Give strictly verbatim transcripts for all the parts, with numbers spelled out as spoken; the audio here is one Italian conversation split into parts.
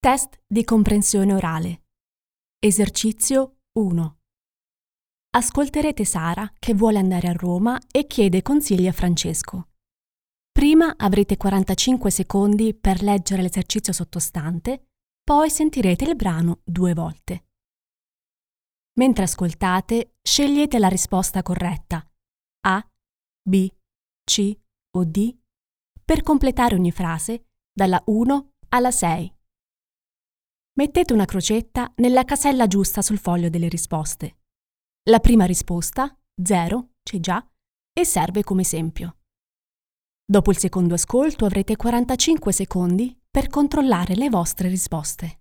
Test di comprensione orale. Esercizio uno. Ascolterete Sara che vuole andare a Roma e chiede consigli a Francesco. Prima avrete quarantacinque secondi per leggere l'esercizio sottostante, poi sentirete il brano due volte. Mentre ascoltate, scegliete la risposta corretta A, B, C o D per completare ogni frase dalla uno alla sei. Mettete una crocetta nella casella giusta sul foglio delle risposte. La prima risposta, zero, c'è già, e serve come esempio. Dopo il secondo ascolto avrete quarantacinque secondi per controllare le vostre risposte.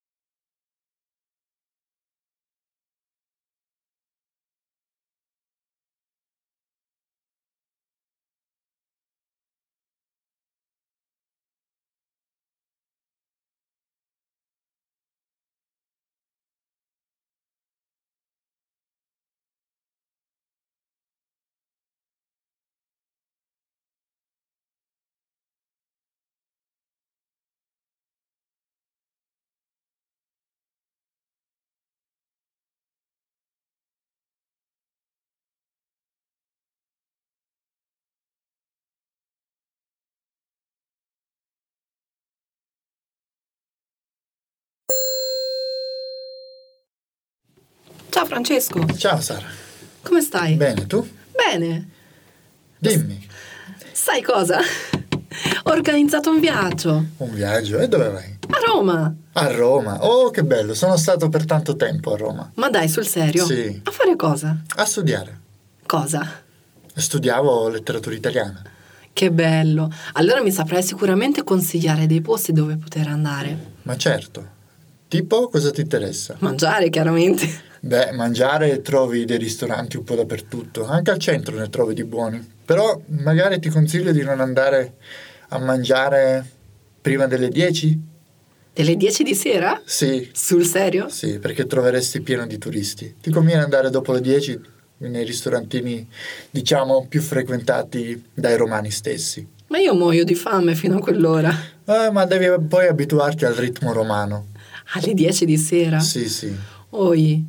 Ciao Francesco. Ciao Sara. Come stai? Bene, tu? Bene. Dimmi. Sai cosa? Ho organizzato un viaggio. Un viaggio? E dove vai? A Roma. A Roma? Oh, che bello, sono stato per tanto tempo a Roma. Ma dai, sul serio? Sì. A fare cosa? A studiare. Cosa? Studiavo letteratura italiana. Che bello. Allora mi saprai sicuramente consigliare dei posti dove poter andare. Ma certo. Tipo, cosa ti interessa? Mangiare, chiaramente. Beh, mangiare trovi dei ristoranti un po' dappertutto. Anche al centro ne trovi di buoni. Però magari ti consiglio di non andare a mangiare prima delle dieci? Delle dieci di sera? Sì. Sul serio? Sì, perché troveresti pieno di turisti. Ti conviene andare dopo le dieci nei ristorantini, diciamo, più frequentati dai romani stessi. Ma io muoio di fame fino a quell'ora. Eh, ma devi poi abituarti al ritmo romano. Alle dieci di sera? Sì, sì. Oi.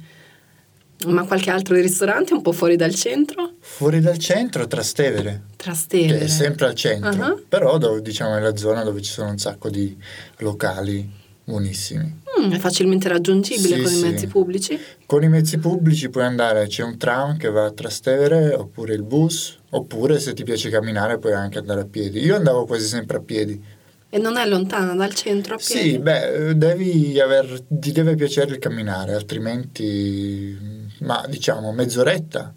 Ma qualche altro ristorante un po' fuori dal centro? Fuori dal centro, Trastevere. Trastevere. Che è sempre al centro. Uh-huh. Però, dove, diciamo, è la zona dove ci sono un sacco di locali buonissimi. Mm, è facilmente raggiungibile Sì, con sì. i mezzi pubblici? Con i mezzi pubblici puoi andare, c'è un tram che va a Trastevere, oppure il bus, oppure se ti piace camminare puoi anche andare a piedi. Io andavo quasi sempre a piedi. E non è lontana dal centro a piedi? Sì, beh, devi aver, ti deve piacere il camminare, altrimenti, ma diciamo, mezz'oretta.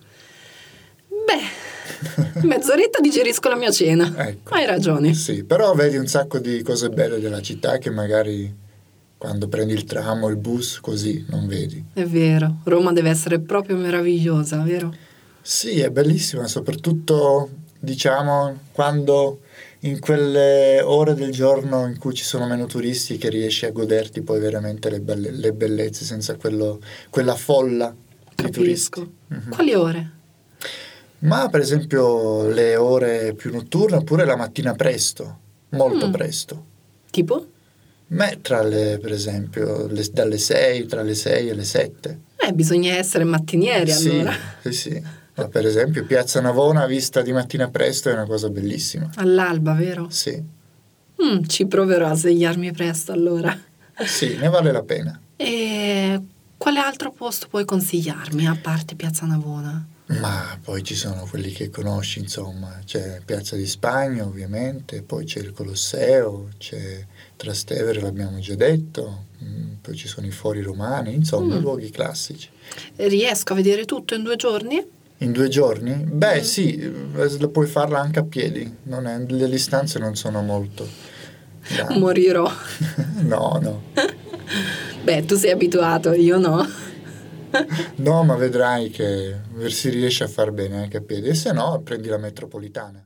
Beh, mezz'oretta digerisco la mia cena. Ecco. Hai ragione. Sì, però vedi un sacco di cose belle della città che magari quando prendi il tram o il bus così non vedi. È vero, Roma deve essere proprio meravigliosa, vero? Sì, è bellissima, soprattutto, diciamo, quando in quelle ore del giorno in cui ci sono meno turisti che riesci a goderti poi veramente le, belle, le bellezze senza quello, quella folla di Capisco. turisti. Mm-hmm. Quali ore? Ma per esempio le ore più notturne oppure la mattina presto, molto Mm. presto. Tipo? Beh, tra le, per esempio, le, dalle sei, tra le sei e le sette. Eh, bisogna essere mattinieri allora. Sì, sì, sì. Ma per esempio Piazza Navona vista di mattina presto è una cosa bellissima. All'alba, vero? Sì. Mm, ci proverò a svegliarmi presto allora. Sì, ne vale la pena. E quale altro posto puoi consigliarmi a parte Piazza Navona? Ma poi ci sono quelli che conosci, insomma, c'è Piazza di Spagna ovviamente, poi c'è il Colosseo, c'è Trastevere, l'abbiamo già detto, poi ci sono i Fori Romani, insomma, Mm. i luoghi classici. Riesco a vedere tutto in due giorni? In due giorni? Beh, Mm. sì, lo puoi farla anche a piedi, non è, le distanze non sono molto grandi. Morirò. No, no. Beh, tu sei abituato, io no. No, ma vedrai che si riesce a far bene anche a piedi, e se no prendi la metropolitana.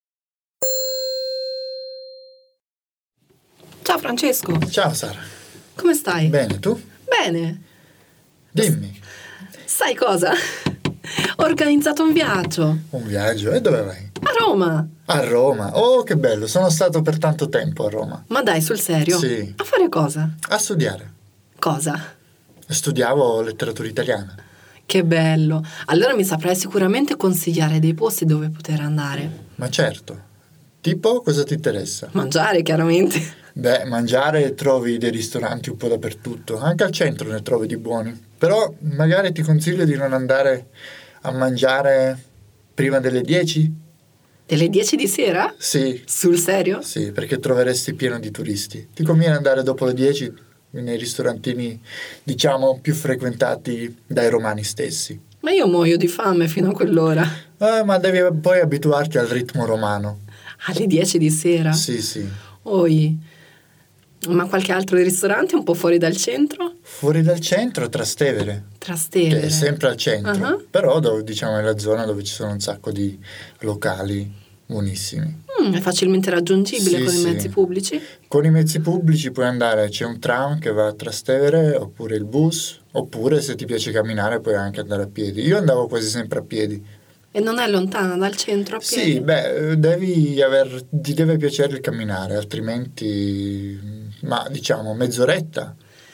Ciao Francesco. Ciao Sara. come stai? Bene, tu? Bene. Dimmi. Sai cosa? Ho organizzato un viaggio. Un viaggio? E dove vai? A Roma. A Roma. Oh, che bello. Sono stato per tanto tempo a Roma. Ma dai, sul serio? Sì. A fare cosa? A studiare. Cosa? Studiavo letteratura italiana. Che bello. Allora mi saprai sicuramente consigliare dei posti dove poter andare. Ma certo. Tipo, cosa ti interessa? Mangiare, chiaramente. Beh, mangiare trovi dei ristoranti un po' dappertutto. Anche al centro ne trovi di buoni. Però magari ti consiglio di non andare a mangiare prima delle dieci? Delle dieci di sera? Sì. Sul serio? Sì, perché troveresti pieno di turisti. Ti conviene andare dopo le dieci nei ristorantini, diciamo, più frequentati dai romani stessi. Ma io muoio di fame fino a quell'ora. Eh, ma devi poi abituarti al ritmo romano. Alle dieci di sera? Sì, sì. Oi. Ma qualche altro ristorante un po' fuori dal centro? Fuori dal centro, Trastevere. Trastevere. Che è sempre al centro, uh-huh. però dove, diciamo è la zona dove ci sono un sacco di locali buonissimi. Mm, è facilmente raggiungibile Sì, con sì. i mezzi pubblici? Con i mezzi pubblici puoi andare, c'è un tram che va a Trastevere, oppure il bus, oppure se ti piace camminare puoi anche andare a piedi. Io andavo quasi sempre a piedi. E non è lontana dal centro a piedi? Sì, beh, devi aver, ti deve piacere il camminare, altrimenti, ma diciamo, mezz'oretta.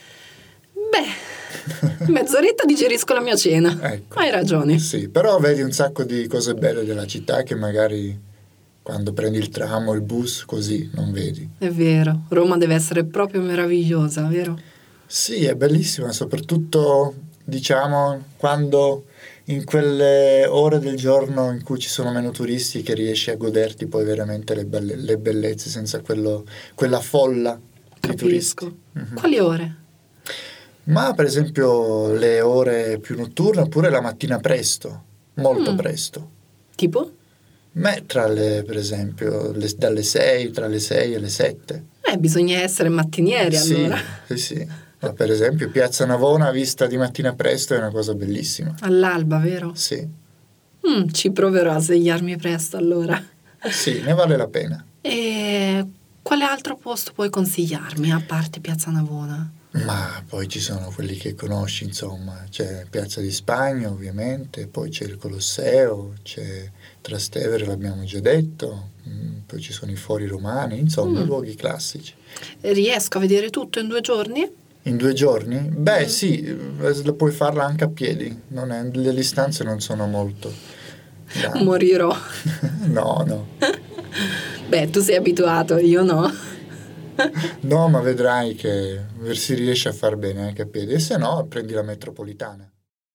Beh, mezz'oretta digerisco la mia cena. Ecco. Hai ragione. Sì, però vedi un sacco di cose belle della città che magari quando prendi il tram o il bus così non vedi. È vero, Roma deve essere proprio meravigliosa, vero? Sì, è bellissima, soprattutto, diciamo, quando in quelle ore del giorno in cui ci sono meno turisti che riesci a goderti poi veramente le, belle, le bellezze senza quello, quella folla di Capisco. turisti. Mm-hmm. Quali ore? Ma per esempio le ore più notturne oppure la mattina presto, molto Mm. presto. Tipo? Beh, tra le, per esempio, le, dalle sei, tra le sei e le sette. Eh, bisogna essere mattinieri Sì, allora. sì, sì. Ma per esempio Piazza Navona vista di mattina presto è una cosa bellissima. All'alba, vero? Sì, Mm, ci proverò a svegliarmi presto allora. sì, ne vale la pena. E quale altro posto puoi consigliarmi a parte Piazza Navona? Ma poi ci sono quelli che conosci, insomma, c'è Piazza di Spagna ovviamente, poi c'è il Colosseo, c'è Trastevere, l'abbiamo già detto, mm, poi ci sono i Fori Romani, insomma, Mm. i luoghi classici. Riesco a vedere tutto in due giorni? In due giorni? Beh, Mm. sì, eh, puoi farla anche a piedi, non è- le distanze non sono molto grandi. Morirò. No, no. Beh, tu sei abituato, io no. No, ma vedrai che si riesce a far bene anche a piedi, e se no prendi la metropolitana.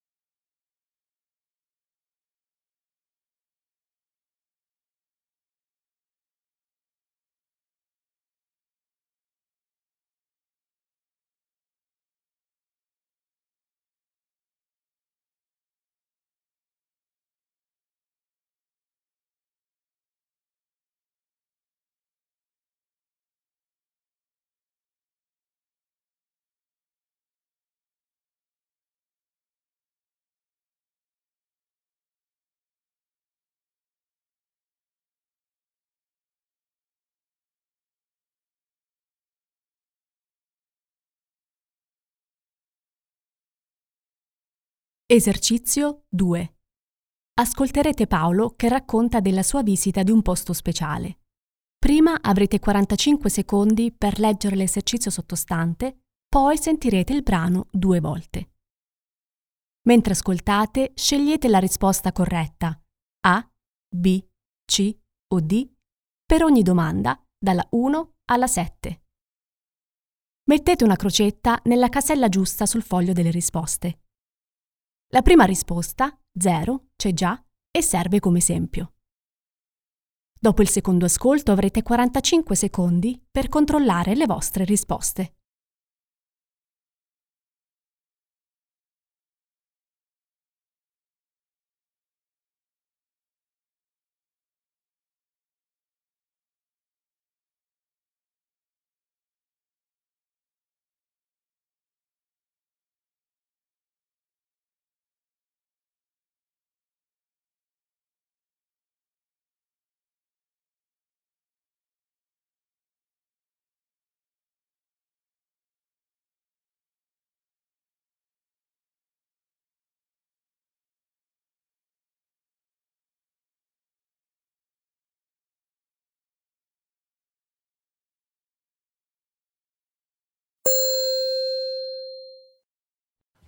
Esercizio due. Ascolterete Paolo che racconta della sua visita di un posto speciale. Prima avrete quarantacinque secondi per leggere l'esercizio sottostante, poi sentirete il brano due volte. Mentre ascoltate, scegliete la risposta corretta A, B, C o D per ogni domanda dalla uno alla sette. Mettete una crocetta nella casella giusta sul foglio delle risposte. La prima risposta, zero, c'è già e serve come esempio. Dopo il secondo ascolto avrete quarantacinque secondi per controllare le vostre risposte.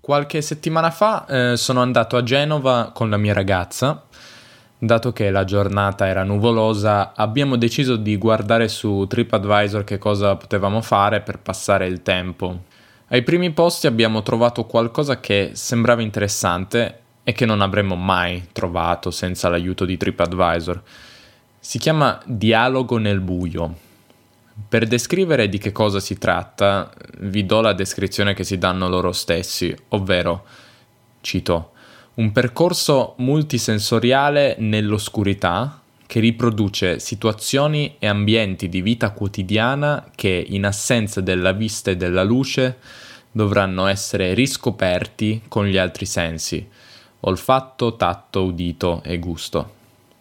Qualche settimana fa eh, sono andato a Genova con la mia ragazza. Dato che la giornata era nuvolosa, abbiamo deciso di guardare su TripAdvisor che cosa potevamo fare per passare il tempo. Ai primi posti abbiamo trovato qualcosa che sembrava interessante e che non avremmo mai trovato senza l'aiuto di TripAdvisor. Si chiama Dialogo nel buio. Per descrivere di che cosa si tratta, vi do la descrizione che si danno loro stessi, ovvero, cito, un percorso multisensoriale nell'oscurità che riproduce situazioni e ambienti di vita quotidiana che, in assenza della vista e della luce, dovranno essere riscoperti con gli altri sensi, olfatto, tatto, udito e gusto.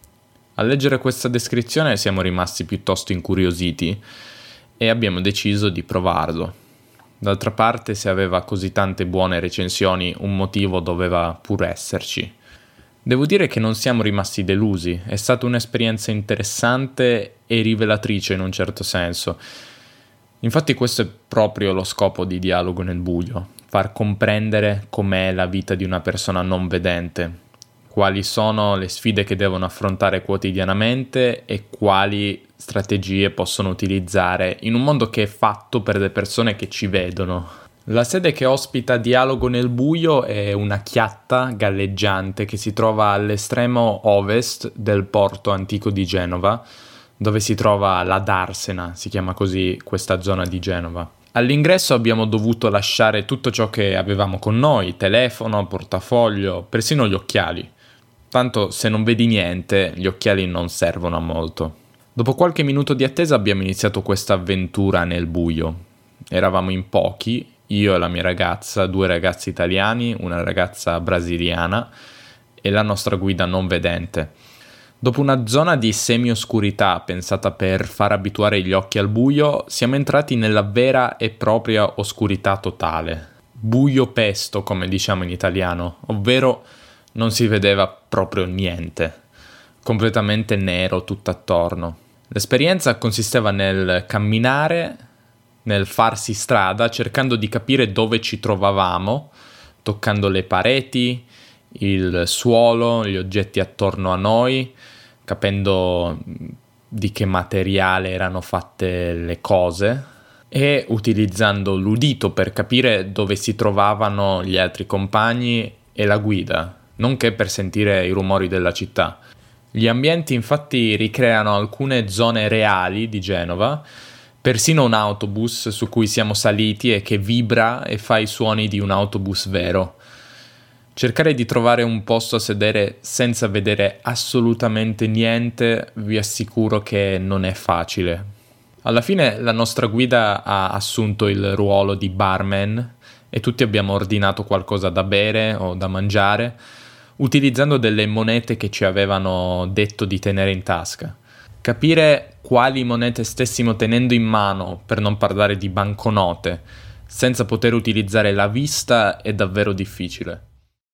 A leggere questa descrizione siamo rimasti piuttosto incuriositi e abbiamo deciso di provarlo. D'altra parte, se aveva così tante buone recensioni, un motivo doveva pur esserci. Devo dire che non siamo rimasti delusi, è stata un'esperienza interessante e rivelatrice in un certo senso. Infatti questo è proprio lo scopo di Dialogo nel buio, far comprendere com'è la vita di una persona non vedente, quali sono le sfide che devono affrontare quotidianamente e quali strategie possono utilizzare in un mondo che è fatto per le persone che ci vedono. La sede che ospita Dialogo nel buio è una chiatta galleggiante che si trova all'estremo ovest del porto antico di Genova, dove si trova la Darsena, si chiama così questa zona di Genova. All'ingresso abbiamo dovuto lasciare tutto ciò che avevamo con noi, telefono, portafoglio, persino gli occhiali. Tanto se non vedi niente, gli occhiali non servono a molto. Dopo qualche minuto di attesa abbiamo iniziato questa avventura nel buio. Eravamo in pochi, io e la mia ragazza, due ragazzi italiani, una ragazza brasiliana e la nostra guida non vedente. Dopo una zona di semi-oscurità pensata per far abituare gli occhi al buio, siamo entrati nella vera e propria oscurità totale. Buio pesto, come diciamo in italiano, ovvero non si vedeva proprio niente, completamente nero tutto attorno. L'esperienza consisteva nel camminare, nel farsi strada, cercando di capire dove ci trovavamo, toccando le pareti, il suolo, gli oggetti attorno a noi, capendo di che materiale erano fatte le cose e utilizzando l'udito per capire dove si trovavano gli altri compagni e la guida, nonché per sentire i rumori della città. Gli ambienti infatti ricreano alcune zone reali di Genova, persino un autobus su cui siamo saliti e che vibra e fa i suoni di un autobus vero. Cercare di trovare un posto a sedere senza vedere assolutamente niente, vi assicuro che non è facile. Alla fine la nostra guida ha assunto il ruolo di barman e tutti abbiamo ordinato qualcosa da bere o da mangiare, utilizzando delle monete che ci avevano detto di tenere in tasca. Capire quali monete stessimo tenendo in mano, per non parlare di banconote, senza poter utilizzare la vista è davvero difficile.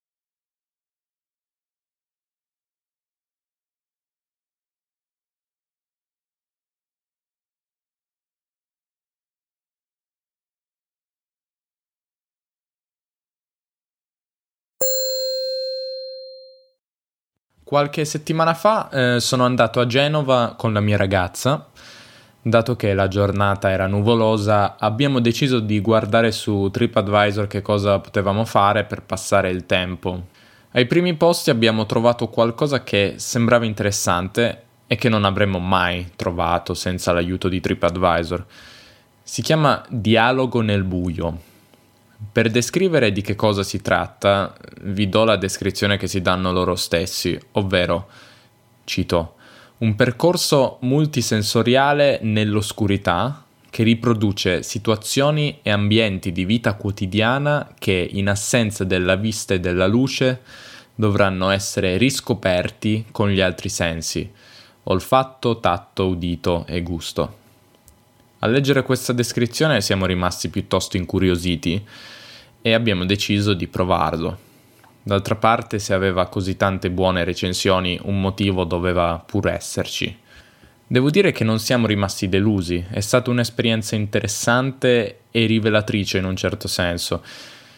Qualche settimana fa eh, sono andato a Genova con la mia ragazza. Dato che la giornata era nuvolosa, abbiamo deciso di guardare su TripAdvisor che cosa potevamo fare per passare il tempo. Ai primi posti abbiamo trovato qualcosa che sembrava interessante e che non avremmo mai trovato senza l'aiuto di TripAdvisor. Si chiama Dialogo nel buio. Per descrivere di che cosa si tratta, vi do la descrizione che si danno loro stessi, ovvero, cito, un percorso multisensoriale nell'oscurità che riproduce situazioni e ambienti di vita quotidiana che, in assenza della vista e della luce, dovranno essere riscoperti con gli altri sensi, olfatto, tatto, udito e gusto. A leggere questa descrizione siamo rimasti piuttosto incuriositi e abbiamo deciso di provarlo. D'altra parte, se aveva così tante buone recensioni, un motivo doveva pur esserci. Devo dire che non siamo rimasti delusi, è stata un'esperienza interessante e rivelatrice in un certo senso.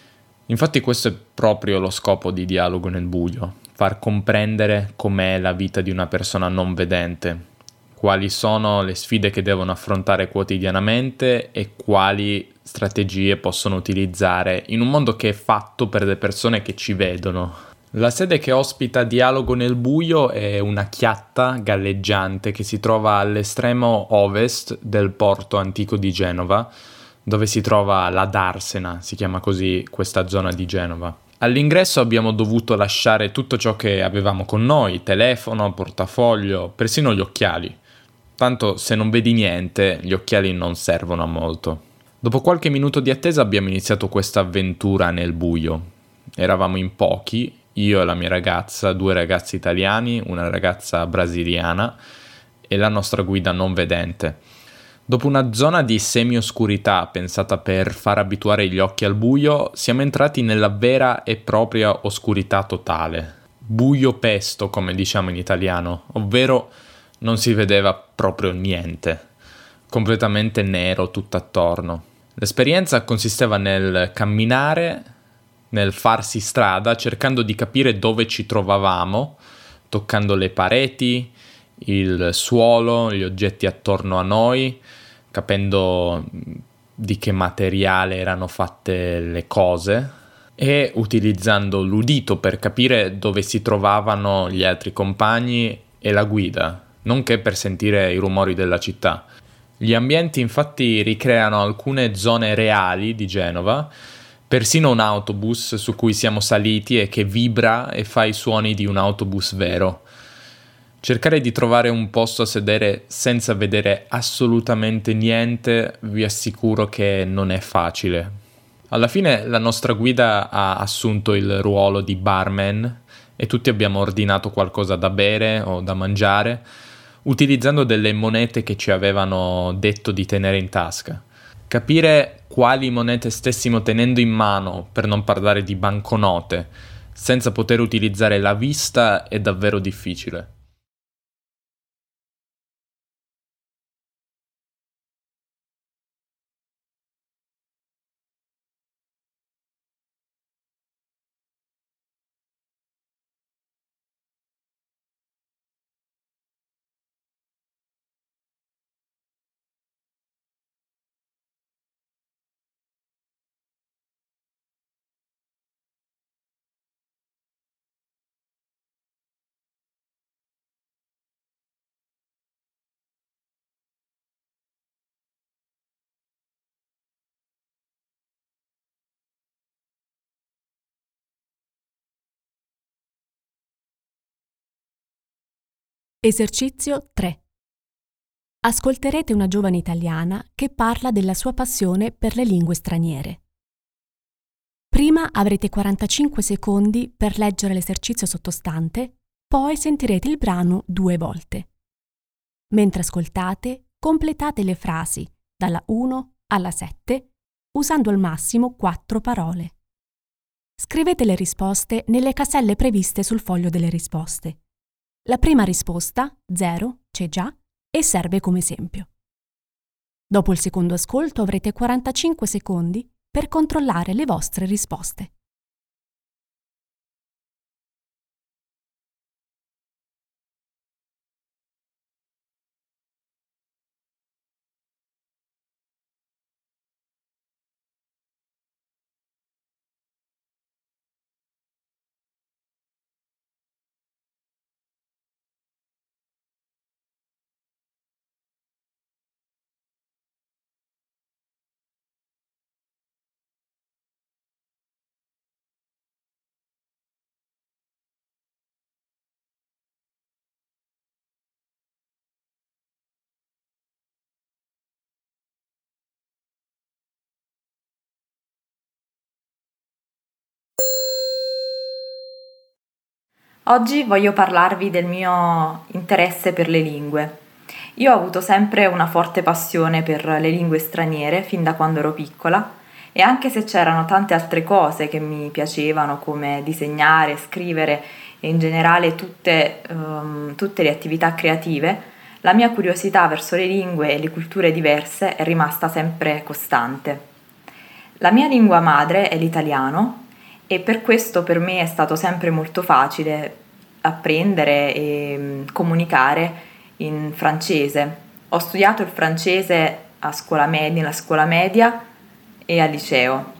Infatti questo è proprio lo scopo di Dialogo nel buio, far comprendere com'è la vita di una persona non vedente, quali sono le sfide che devono affrontare quotidianamente e quali strategie possono utilizzare in un mondo che è fatto per le persone che ci vedono. La sede che ospita Dialogo nel buio è una chiatta galleggiante che si trova all'estremo ovest del porto antico di Genova, dove si trova la Darsena, si chiama così questa zona di Genova. All'ingresso abbiamo dovuto lasciare tutto ciò che avevamo con noi, telefono, portafoglio, persino gli occhiali. Tanto se non vedi niente, gli occhiali non servono a molto. Dopo qualche minuto di attesa abbiamo iniziato questa avventura nel buio. Eravamo in pochi, io e la mia ragazza, due ragazzi italiani, una ragazza brasiliana e la nostra guida non vedente. Dopo una zona di semi-oscurità pensata per far abituare gli occhi al buio, siamo entrati nella vera e propria oscurità totale. Buio pesto, come diciamo in italiano, ovvero non si vedeva proprio niente. Completamente nero tutto attorno. L'esperienza consisteva nel camminare, nel farsi strada, cercando di capire dove ci trovavamo, toccando le pareti, il suolo, gli oggetti attorno a noi, capendo di che materiale erano fatte le cose e utilizzando l'udito per capire dove si trovavano gli altri compagni e la guida, nonché per sentire i rumori della città. Gli ambienti infatti ricreano alcune zone reali di Genova, persino un autobus su cui siamo saliti e che vibra e fa i suoni di un autobus vero. Cercare di trovare un posto a sedere senza vedere assolutamente niente, vi assicuro che non è facile. Alla fine la nostra guida ha assunto il ruolo di barman e tutti abbiamo ordinato qualcosa da bere o da mangiare, utilizzando delle monete che ci avevano detto di tenere in tasca. Capire quali monete stessimo tenendo in mano, per non parlare di banconote, senza poter utilizzare la vista è davvero difficile. Esercizio tre. Ascolterete una giovane italiana che parla della sua passione per le lingue straniere. Prima avrete quarantacinque secondi per leggere l'esercizio sottostante, poi sentirete il brano due volte. Mentre ascoltate, completate le frasi dalla uno alla sette usando al massimo quattro parole. Scrivete le risposte nelle caselle previste sul foglio delle risposte. La prima risposta, zero, c'è già e serve come esempio. Dopo il secondo ascolto avrete quarantacinque secondi per controllare le vostre risposte. Oggi voglio parlarvi del mio interesse per le lingue. Io ho avuto sempre una forte passione per le lingue straniere fin da quando ero piccola e anche se c'erano tante altre cose che mi piacevano come disegnare, scrivere e in generale tutte, um, tutte le attività creative, la mia curiosità verso le lingue e le culture diverse è rimasta sempre costante. La mia lingua madre è l'italiano e per questo per me è stato sempre molto facile apprendere e mm, comunicare in francese. Ho studiato il francese a scuola media, nella scuola media e al liceo.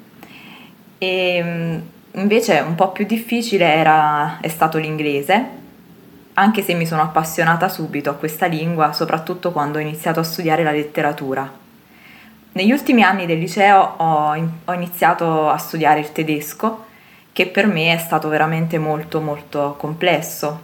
E mm, invece un po' più difficile era, è stato l'inglese, anche se mi sono appassionata subito a questa lingua, soprattutto quando ho iniziato a studiare la letteratura. Negli ultimi anni del liceo ho, in- ho iniziato a studiare il tedesco, che per me è stato veramente molto molto complesso.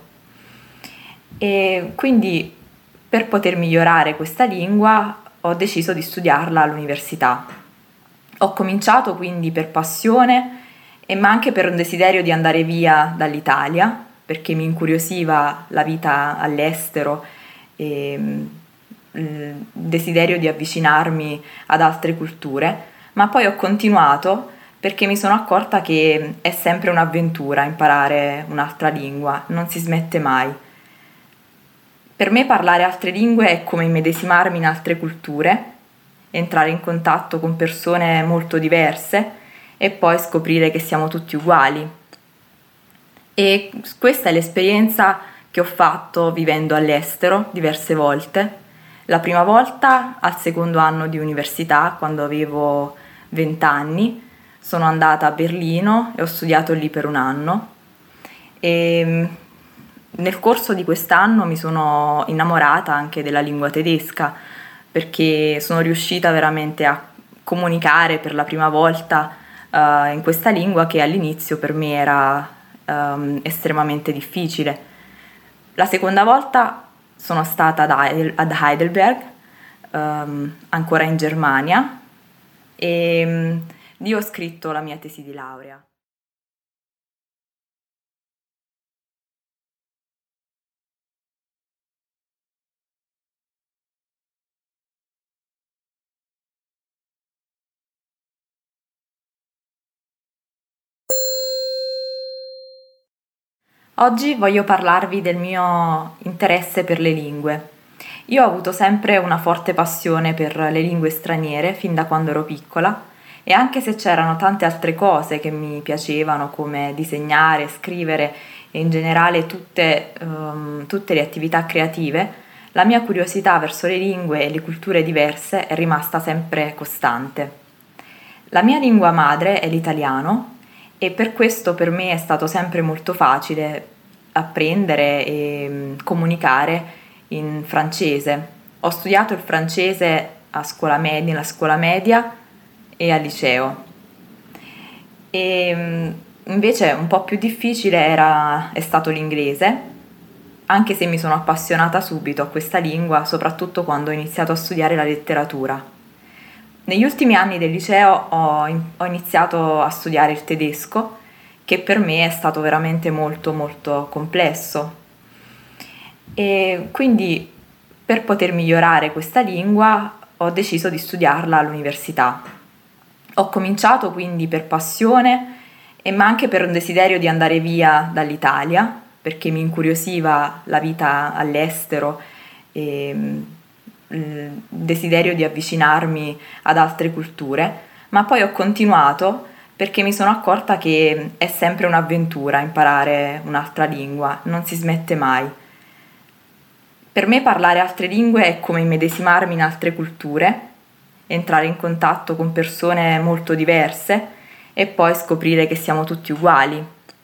E quindi per poter migliorare questa lingua ho deciso di studiarla all'università. Ho cominciato quindi per passione, e ma anche per un desiderio di andare via dall'Italia, perché mi incuriosiva la vita all'estero e mm, il desiderio di avvicinarmi ad altre culture, ma poi ho continuato perché mi sono accorta che è sempre un'avventura imparare un'altra lingua, non si smette mai. Per me parlare altre lingue è come immedesimarmi in altre culture, entrare in contatto con persone molto diverse e poi scoprire che siamo tutti uguali. E questa è l'esperienza che ho fatto vivendo all'estero diverse volte. La prima volta al secondo anno di università, quando avevo venti anni, sono andata a Berlino e ho studiato lì per un anno. E nel corso di quest'anno mi sono innamorata anche della lingua tedesca, perché sono riuscita veramente a comunicare per la prima volta eh, in questa lingua che all'inizio per me era ehm, estremamente difficile. La seconda volta sono stata ad Heidel- ad Heidelberg, ehm, ancora in Germania, e mm, lì ho scritto la mia tesi di laurea. Oggi voglio parlarvi del mio interesse per le lingue. Io ho avuto sempre una forte passione per le lingue straniere fin da quando ero piccola, e anche se c'erano tante altre cose che mi piacevano, come disegnare, scrivere e in generale tutte, ehm, tutte le attività creative, la mia curiosità verso le lingue e le culture diverse è rimasta sempre costante. La mia lingua madre è l'italiano, e per questo per me è stato sempre molto facile apprendere e mm, comunicare in francese. Ho studiato il francese a scuola media, nella scuola media e al liceo. E mm, invece un po' più difficile era, è stato l'inglese, anche se mi sono appassionata subito a questa lingua, soprattutto quando ho iniziato a studiare la letteratura. Negli ultimi anni del liceo ho, in- ho iniziato a studiare il tedesco, che per me è stato veramente molto molto complesso. E quindi per poter migliorare questa lingua ho deciso di studiarla all'università. Ho cominciato quindi per passione, e ma anche per un desiderio di andare via dall'Italia, perché mi incuriosiva la vita all'estero e mm, il desiderio di avvicinarmi ad altre culture, ma poi ho continuato perché mi sono accorta che è sempre un'avventura imparare un'altra lingua, non si smette mai. Per me parlare altre lingue è come immedesimarmi in altre culture, entrare in contatto con persone molto diverse e poi scoprire che siamo tutti uguali.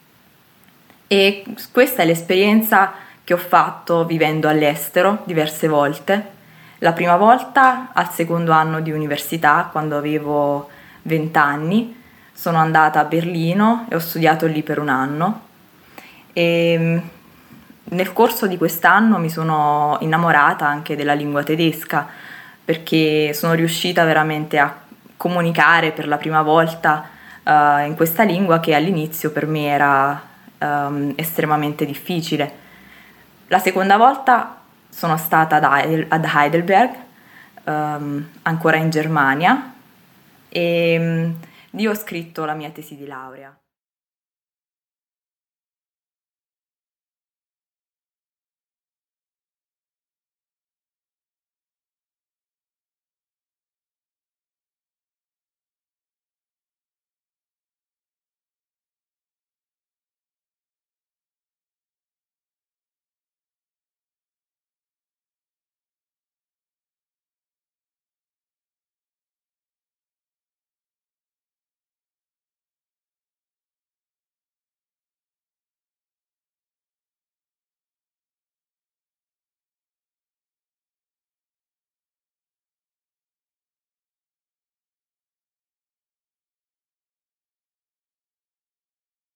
E questa è l'esperienza che ho fatto vivendo all'estero diverse volte. La prima volta al secondo anno di università, quando avevo venti anni, sono andata a Berlino e ho studiato lì per un anno. E mm, nel corso di quest'anno mi sono innamorata anche della lingua tedesca, perché sono riuscita veramente a comunicare per la prima volta eh, in questa lingua che all'inizio per me era ehm, estremamente difficile. La seconda volta sono stata ad Heidel- ad Heidelberg, ehm, ancora in Germania, e mm, lì ho scritto la mia tesi di laurea.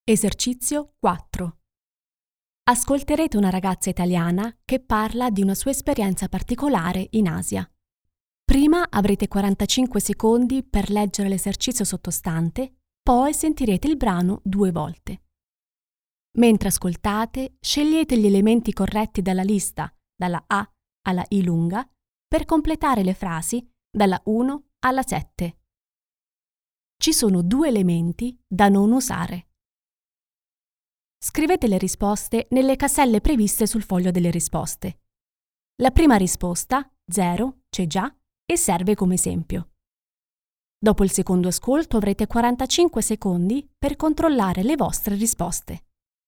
Esercizio quattro. Ascolterete una ragazza italiana che parla di una sua esperienza particolare in Asia. Prima avrete quarantacinque secondi per leggere l'esercizio sottostante, poi sentirete il brano due volte. Mentre ascoltate, scegliete gli elementi corretti dalla lista, dalla A alla I lunga, per completare le frasi dalla uno alla sette. Ci sono due elementi da non usare. Scrivete le risposte nelle caselle previste sul foglio delle risposte. La prima risposta, zero, c'è già e serve come esempio. Dopo il secondo ascolto avrete quarantacinque secondi per controllare le vostre risposte.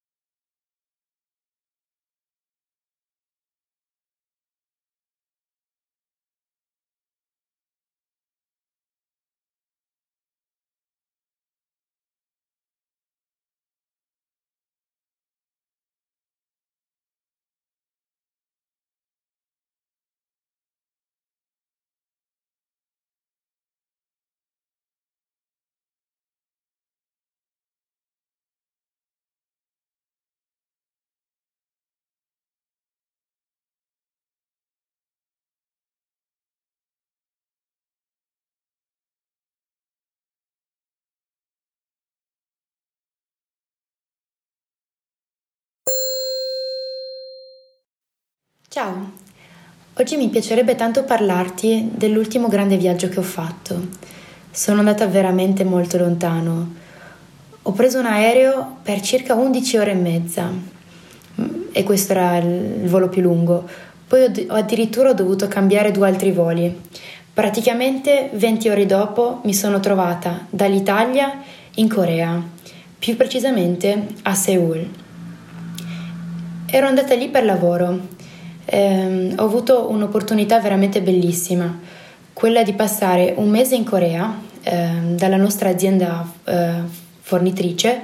Ciao, oggi mi piacerebbe tanto parlarti dell'ultimo grande viaggio che ho fatto. Sono andata veramente molto lontano. Ho preso un aereo per circa undici ore e mezza e questo era il volo più lungo. Poi ho addirittura dovuto cambiare due altri voli. Praticamente venti ore dopo mi sono trovata dall'Italia in Corea, più precisamente a Seul. Ero andata lì per lavoro. Eh, ho avuto un'opportunità veramente bellissima, quella di passare un mese in Corea eh, dalla nostra azienda eh, fornitrice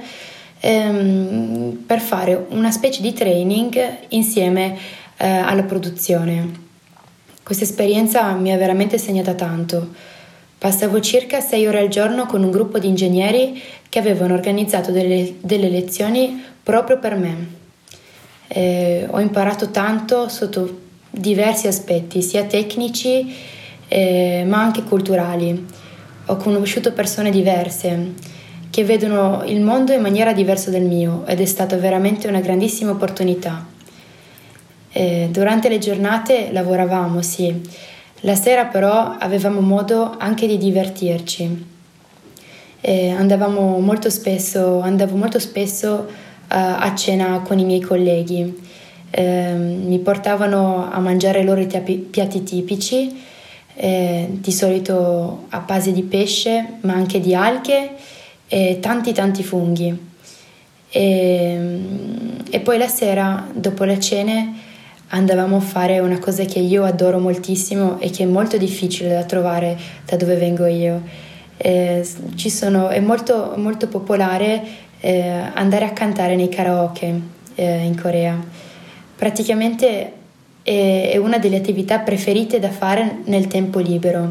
eh, per fare una specie di training insieme eh, alla produzione. Questa esperienza mi ha veramente segnata tanto. Passavo circa sei ore al giorno con un gruppo di ingegneri che avevano organizzato delle, delle lezioni proprio per me. Eh, ho imparato tanto sotto diversi aspetti, sia tecnici eh, ma anche culturali. Ho conosciuto persone diverse che vedono il mondo in maniera diversa del mio ed è stata veramente una grandissima opportunità. Eh, durante le giornate lavoravamo, sì, la sera però avevamo modo anche di divertirci. Eh, andavamo molto spesso, andavo molto spesso a cena con i miei colleghi, eh, mi portavano a mangiare i loro piatti tipici, eh, di solito a base di pesce ma anche di alghe e tanti tanti funghi e, e poi la sera dopo le cene andavamo a fare una cosa che io adoro moltissimo e che è molto difficile da trovare da dove vengo io. Eh, ci sono, è molto, molto popolare Eh, andare a cantare nei karaoke eh, in Corea. Praticamente è, è una delle attività preferite da fare nel tempo libero.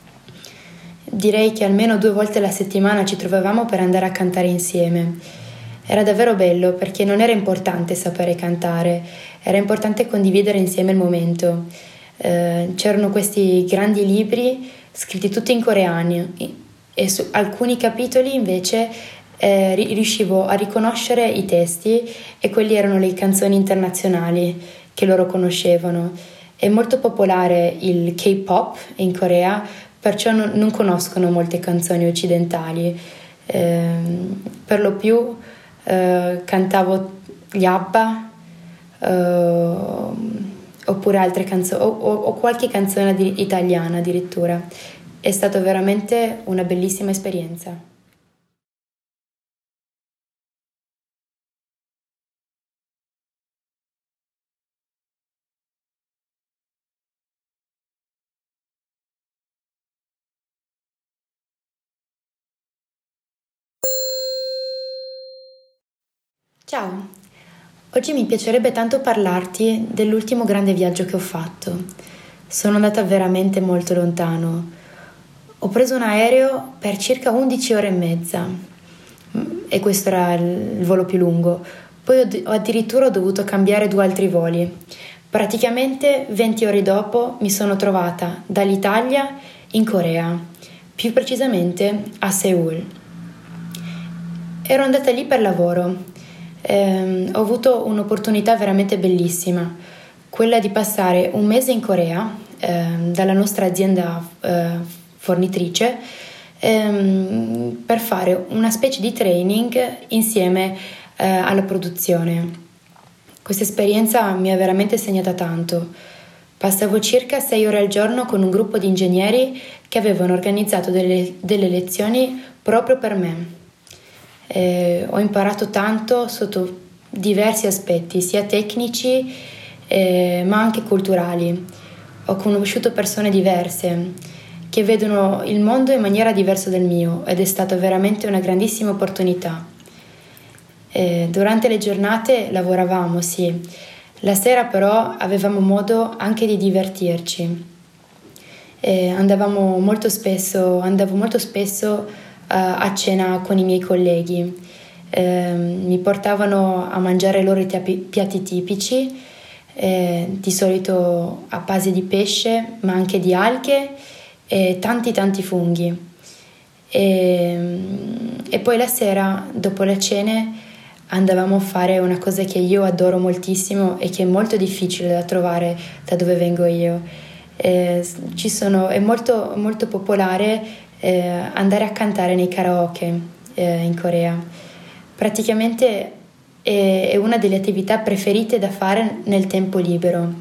Direi che almeno due volte alla settimana ci trovavamo per andare a cantare insieme. Era davvero bello perché non era importante sapere cantare, era importante condividere insieme il momento. Eh, c'erano questi grandi libri scritti tutti in coreano e su alcuni capitoli invece Eh, riuscivo a riconoscere i testi e quelli erano le canzoni internazionali che loro conoscevano. È molto popolare il K-pop in Corea, perciò non, non conoscono molte canzoni occidentali. Eh, per lo più eh, cantavo gli ABBA eh, oppure altre canzoni o, o, o qualche canzone di, italiana addirittura. È stata veramente una bellissima esperienza. Ciao, oggi mi piacerebbe tanto parlarti dell'ultimo grande viaggio che ho fatto. Sono andata veramente molto lontano. Ho preso un aereo per circa undici ore e mezza e questo era il volo più lungo. Poi ho, ho addirittura dovuto cambiare due altri voli. Praticamente venti ore dopo mi sono trovata dall'Italia in Corea, più precisamente a Seoul. Ero andata lì per lavoro. Eh, ho avuto un'opportunità veramente bellissima, quella di passare un mese in Corea eh, dalla nostra azienda eh, fornitrice ehm, per fare una specie di training insieme eh, alla produzione. Questa esperienza mi ha veramente segnata tanto. Passavo circa sei ore al giorno con un gruppo di ingegneri che avevano organizzato delle, delle lezioni proprio per me. Eh, ho imparato tanto sotto diversi aspetti, sia tecnici eh, ma anche culturali. Ho conosciuto persone diverse che vedono il mondo in maniera diversa del mio ed è stata veramente una grandissima opportunità. Eh, durante le giornate lavoravamo, sì, la sera però avevamo modo anche di divertirci. Eh, andavamo molto spesso, andavo molto spesso uh, a cena con i miei colleghi. Eh, mi portavano a mangiare loro i tipi, piatti tipici, eh, di solito a base di pesce, ma anche di alghe e tanti tanti funghi. E, e poi la sera, dopo le cene, andavamo a fare una cosa che io adoro moltissimo e che è molto difficile da trovare da dove vengo io. Eh, ci sono, è molto, molto popolare eh, andare a cantare nei karaoke eh, in Corea. Praticamente è, è una delle attività preferite da fare nel tempo libero.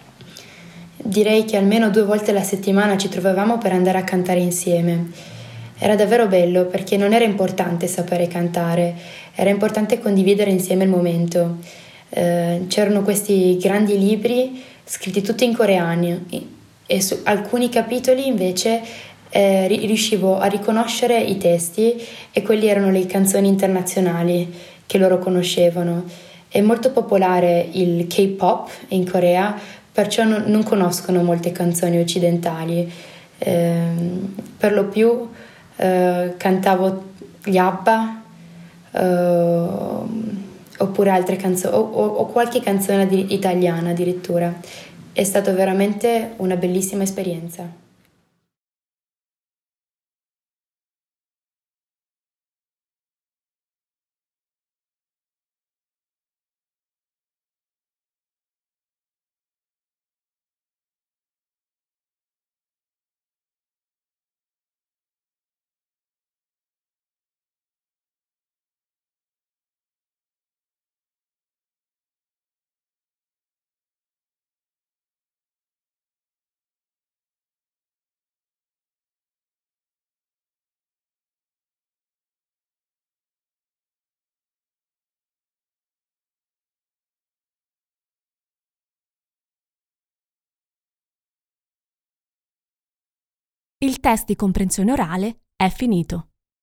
Direi che almeno due volte alla settimana ci trovavamo per andare a cantare insieme. Era davvero bello perché non era importante sapere cantare, era importante condividere insieme il momento. Eh, c'erano questi grandi libri scritti tutti in coreano e su alcuni capitoli invece eh, riuscivo a riconoscere i testi e quelli erano le canzoni internazionali che loro conoscevano. È molto popolare il K-pop in Corea, perciò non, non conoscono molte canzoni occidentali. Eh, per lo più eh, cantavo gli ABBA eh, oppure altre canzoni o, o, o qualche canzone di, italiana addirittura. È stata veramente una bellissima esperienza. Il test di comprensione orale è finito.